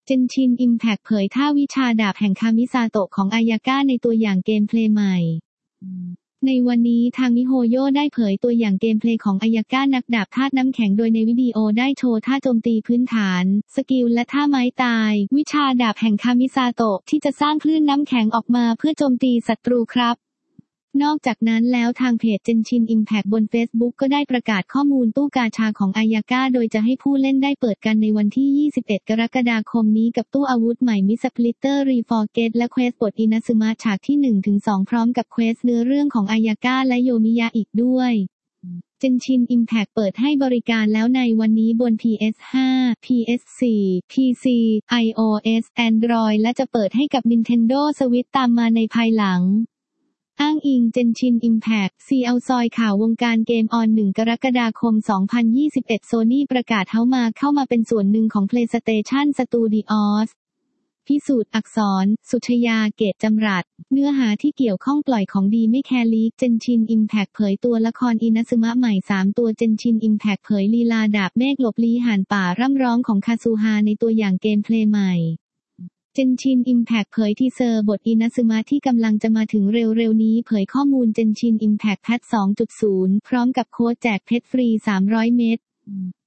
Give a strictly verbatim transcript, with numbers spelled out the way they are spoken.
เจนชินอิมแพคเผยท่าวิชาดาบแห่งคามิซาโตะของอายาก้าในตัวอย่างเกมเพลย์ใหม่ในวันนี้ทางมิโฮโยได้เผยตัวอย่างเกมเพลย์ของอายาก้านักดาบธาตุน้ำแข็งโดยในวิดีโอได้โชว์ท่าโจมตีพื้นฐานสกิลและท่าไม้ตายวิชาดาบแห่งคามิซาโตะที่จะสร้างคลื่นน้ำแข็งออกมาเพื่อโจมตีศัตรูครับนอกจากนั้นแล้วทางเพจเจนชินอิมแพคบน Facebook ก็ได้ประกาศข้อมูลตู้กาชาของอายาก้าโดยจะให้ผู้เล่นได้เปิดกันในวันที่ยี่สิบเอ็ดกรกฎาคมนี้กับตู้อาวุธใหม่มิสปลิตเตอร์รีฟอร์เกตและเควสบทอินาซึมะฉากที่ หนึ่งถึงสอง พร้อมกับเควสเนื้อเรื่องของอายาก้าและโยมิยะอีกด้วยเจนชินอิมแพคเปิดให้บริการแล้วในวันนี้บน พี เอส ห้า พี เอส โฟร์ พี ซี iOS Android และจะเปิดให้กับ Nintendo Switch ตามมาในภายหลังอ้างอิงเจนชินอิมแพค ซี แอล ซอยข่าววงการเกมออน หนึ่ง กรกฎาคม สองพันยี่สิบเอ็ด Sony ประกาศเฮ้ามาเข้ามาเป็นส่วนหนึ่งของ PlayStation Studios พิสูจน์อักษร สุชยา เกตจำรัดเนื้อหาที่เกี่ยวข้องปล่อยของดีไม่แคร์ลีกเจนชินอิมแพคเผยตัวละครอินาซึมะใหม่สามตัวเจนชินอิมแพคเผยลีลาดาบเมฆหลบลี้ห่านป่าร่ำร้องของคาซูฮาในตัวอย่างเกมเพลย์ใหม่เจนชินอิมแพคเผยทีเซอร์บทอินาซึมะที่กำลังจะมาถึงเร็วๆนี้เผยข้อมูลเจนชินอิมแพคแพท สองจุดศูนย์ พร้อมกับโค้ดแจกเพชรฟรีสามร้อยเม็ด